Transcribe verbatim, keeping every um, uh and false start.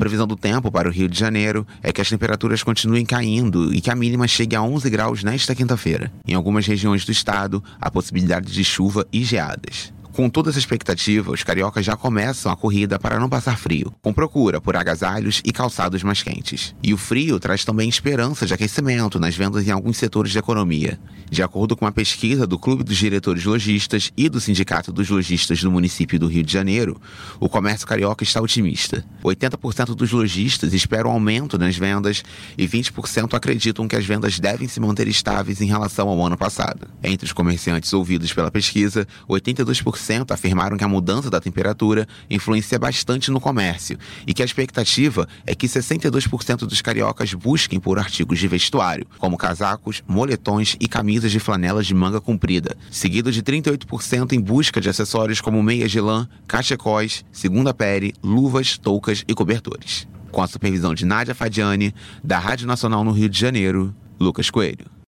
previsão do tempo para o Rio de Janeiro é que as temperaturas continuem caindo e que a mínima chegue a onze graus nesta quinta-feira. Em algumas regiões do estado, há possibilidade de chuva e geadas. Com toda essa expectativa, os cariocas já começam a corrida para não passar frio, com procura por agasalhos e calçados mais quentes. E o frio traz também esperança de aquecimento nas vendas em alguns setores da economia. De acordo com uma pesquisa do Clube dos Diretores Lojistas e do Sindicato dos Lojistas do município do Rio de Janeiro, o comércio carioca está otimista. oitenta por cento dos lojistas esperam aumento nas vendas e vinte por cento acreditam que as vendas devem se manter estáveis em relação ao ano passado. Entre os comerciantes ouvidos pela pesquisa, oitenta e dois por cento afirmaram que a mudança da temperatura influencia bastante no comércio e que a expectativa é que sessenta e dois por cento dos cariocas busquem por artigos de vestuário, como casacos, moletões e camisas de flanelas de manga comprida, seguido de trinta e oito por cento em busca de acessórios como meias de lã, cachecóis, segunda pele, luvas, toucas e cobertores. Com a supervisão de Nádia Fadiani, da Rádio Nacional no Rio de Janeiro, Lucas Coelho.